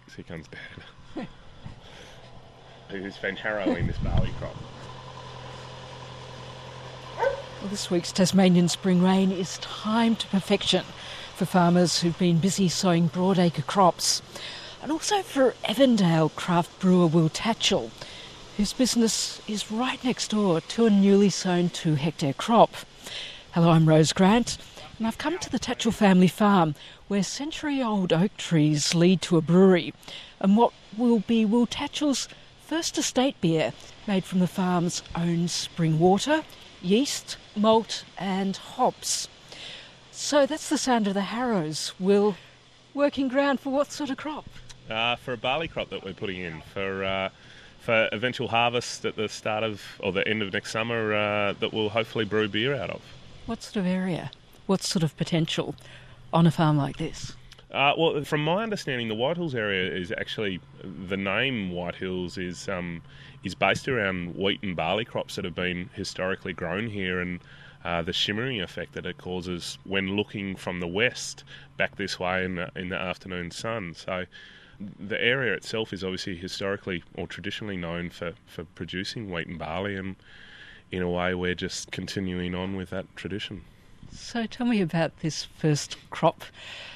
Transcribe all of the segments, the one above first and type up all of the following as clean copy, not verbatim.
Here comes Dad. Who's been harrowing this barley crop. Well, this week's Tasmanian spring rain is timed to perfection for farmers who've been busy sowing broadacre crops, and also for Avondale craft brewer Will Tatchell, whose business is right next door to a newly sown 2-hectare crop. Hello, I'm Rose Grant, and I've come to the Tatchell family farm, where century-old oak trees lead to a brewery, and what will be Will Tatchell's first estate beer, made from the farm's own spring water, yeast, malt and hops. So that's the sound of the harrows. Will, working ground for what sort of crop? For a barley crop that we're putting in for eventual harvest at the start of, or the end of next summer, that we'll hopefully brew beer out of. What sort of area? What sort of potential on a farm like this? Well, from my understanding, the Whitehills area is actually, the name Whitehills is based around wheat and barley crops that have been historically grown here, and the shimmering effect that it causes when looking from the west back this way in the afternoon sun. So the area itself is obviously historically or traditionally known for producing wheat and barley, and in a way we're just continuing on with that tradition. So tell me about this first crop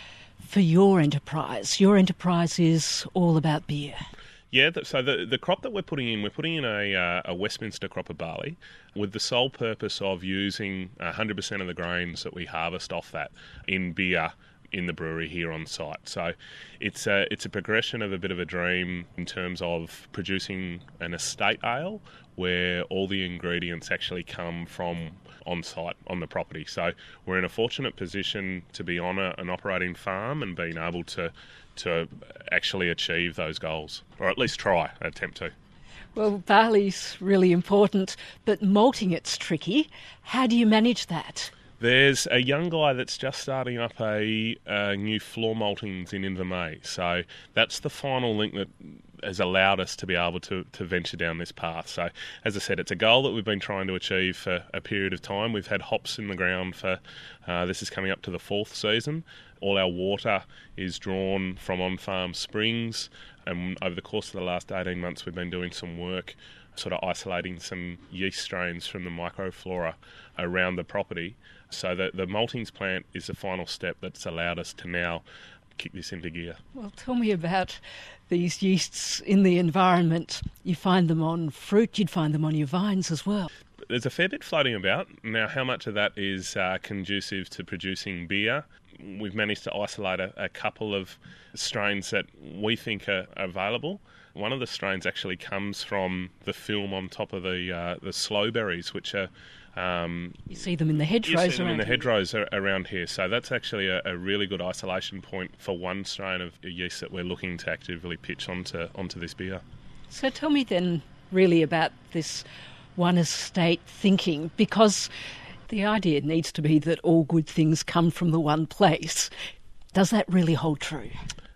for your enterprise. Your enterprise is all about beer. Yeah, so the crop that we're putting in a Westminster crop of barley with the sole purpose of using 100% of the grains that we harvest off that in beer in the brewery here on site. So it's a progression of a bit of a dream in terms of producing an estate ale where all the ingredients actually come from on site on the property. So we're in a fortunate position to be on an operating farm and being able to actually achieve those goals, or at least attempt to. Well, barley's really important, but malting it's tricky. How do you manage that? There's a young guy that's just starting up a new floor maltings in Invermay. So that's the final link that has allowed us to be able to venture down this path. So, as I said, it's a goal that we've been trying to achieve for a period of time. We've had hops in the ground for, this is coming up to the 4th season. All our water is drawn from on-farm springs, and over the course of the last 18 months we've been doing some work sort of isolating some yeast strains from the microflora around the property. So the maltings plant is the final step that's allowed us to now kick this into gear. Well, tell me about these yeasts in the environment. You find them on fruit, you'd find them on your vines as well. There's a fair bit floating about. Now, how much of that is conducive to producing beer? We've managed to isolate a couple of strains that we think are available. One of the strains actually comes from the film on top of the sloe berries, which are... you see them in the hedgerows. You see them in the hedgerows around here. So that's actually a really good isolation point for one strain of yeast that we're looking to actively pitch onto this beer. So tell me then really about this one estate thinking, because the idea needs to be that all good things come from the one place. Does that really hold true?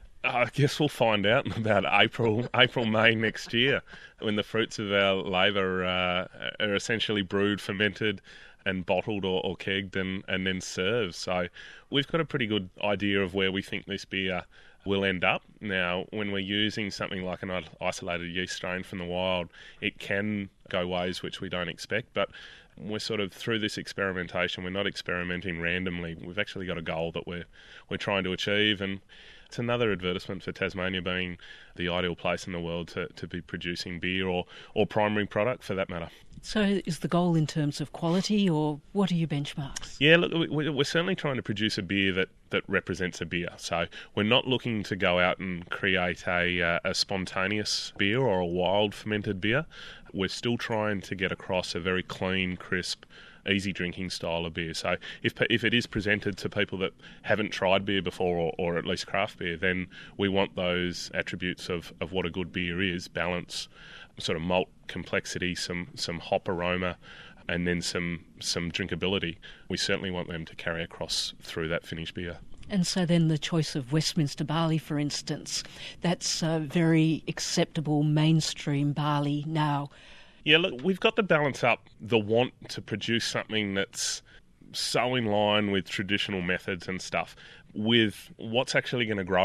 I guess we'll find out in about April, May next year, when the fruits of our labour are essentially brewed, fermented and bottled or kegged and then served. So we've got a pretty good idea of where we think this beer will end up. Now, when we're using something like an isolated yeast strain from the wild, it can go ways which we don't expect, but we're sort of through this experimentation. We're not experimenting randomly. We've actually got a goal that we're trying to achieve, and it's another advertisement for Tasmania being the ideal place in the world to be producing beer or primary product for that matter. So is the goal in terms of quality, or what are your benchmarks? Yeah, look, we're certainly trying to produce a beer that represents a beer. So we're not looking to go out and create a spontaneous beer or a wild fermented beer. We're still trying to get across a very clean, crisp, easy drinking style of beer. So if it is presented to people that haven't tried beer before, or at least craft beer, then we want those attributes of what a good beer is: balance, sort of malt complexity, some hop aroma, and then some drinkability. We certainly want them to carry across through that finished beer. And so then the choice of Westminster barley, for instance, that's a very acceptable mainstream barley now. Yeah, look, we've got to balance up the want to produce something that's so in line with traditional methods and stuff with what's actually going to grow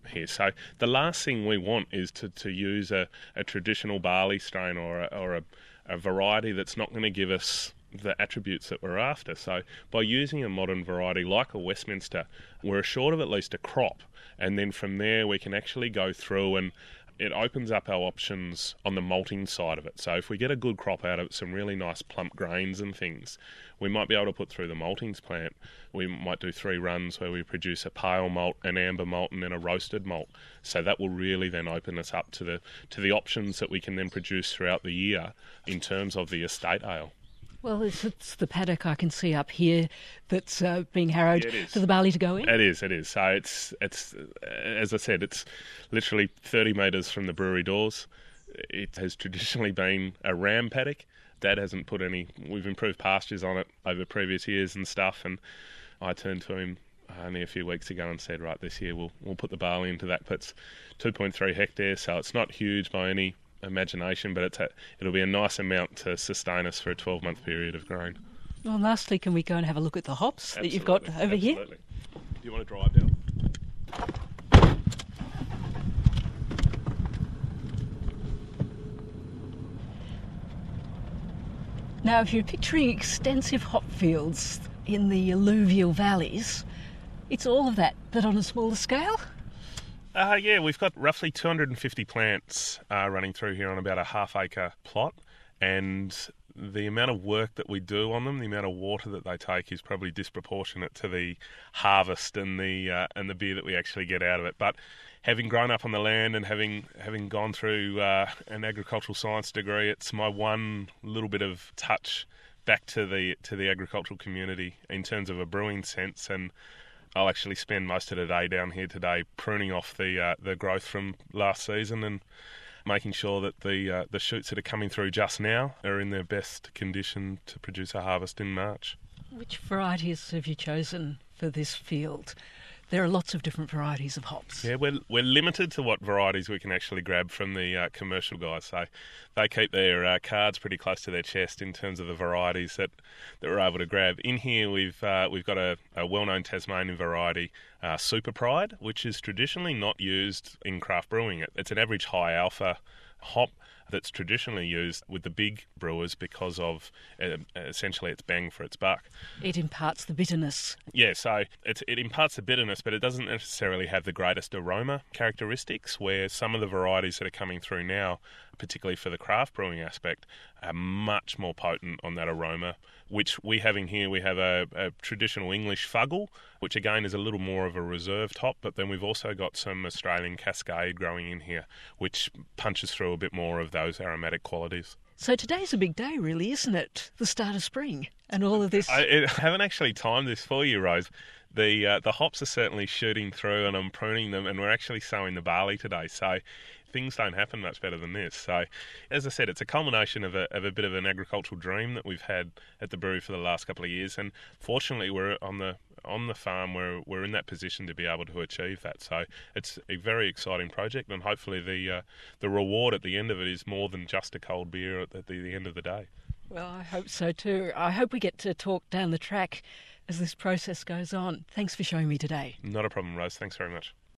here. So the last thing we want is to use a traditional barley strain or a variety that's not going to give us the attributes that we're after. So by using a modern variety like a Westminster, we're assured of at least a crop, and then from there we can actually go through, and it opens up our options on the malting side of it. So if we get a good crop out of it, some really nice plump grains and things, we might be able to put through the maltings plant. We might do 3 runs where we produce a pale malt, an amber malt, and then a roasted malt. So that will really then open us up to the options that we can then produce throughout the year in terms of the estate ale. Well, it's the paddock I can see up here that's being harrowed for the barley to go in. It is. So it's as I said, it's literally 30 metres from the brewery doors. It has traditionally been a ram paddock. Dad hasn't put any. We've improved pastures on it over previous years and stuff. And I turned to him only a few weeks ago and said, right, this year we'll put the barley into that. But it's 2.3 hectares, so it's not huge by any imagination, but it'll be a nice amount to sustain us for a 12-month period of growing. Well, lastly, can we go and have a look at the hops that you've got over here? Do you want to drive down? Now, if you're picturing extensive hop fields in the alluvial valleys, it's all of that, but on a smaller scale? Yeah, we've got roughly 250 plants running through here on about a half-acre plot, and the amount of work that we do on them, the amount of water that they take, is probably disproportionate to the harvest and the beer that we actually get out of it. But having grown up on the land and having gone through an agricultural science degree, it's my one little bit of touch back to the agricultural community in terms of a brewing sense. And I'll actually spend most of the day down here today pruning off the growth from last season and making sure that the shoots that are coming through just now are in their best condition to produce a harvest in March. Which varieties have you chosen for this field? There are lots of different varieties of hops. Yeah, we're limited to what varieties we can actually grab from the commercial guys. So they keep their cards pretty close to their chest in terms of the varieties that we're able to grab. In here, we've got a well-known Tasmanian variety, Super Pride, which is traditionally not used in craft brewing. It's an average high alpha hop that's traditionally used with the big brewers because of essentially its bang for its buck. It imparts the bitterness. Yeah, so it imparts the bitterness, but it doesn't necessarily have the greatest aroma characteristics, where some of the varieties that are coming through now, particularly for the craft brewing aspect, are much more potent on that aroma, which we have in here. We have a traditional English Fuggle, which again is a little more of a reserved hop, but then we've also got some Australian Cascade growing in here, which punches through a bit more of those aromatic qualities. So today's a big day, really, isn't it? The start of spring and all of this. I haven't actually timed this for you, Rose. The hops are certainly shooting through, and I'm pruning them, and we're actually sowing the barley today. So things don't happen much better than this. So, as I said, it's a culmination of a bit of an agricultural dream that we've had at the brewery for the last couple of years, and fortunately, we're on the farm where we're in that position to be able to achieve that. So it's a very exciting project, and hopefully the reward at the end of it is more than just a cold beer at the end of the day. Well, I hope so too. I hope we get to talk down the track as this process goes on. Thanks for showing me today. Not a problem, Rose. Thanks very much.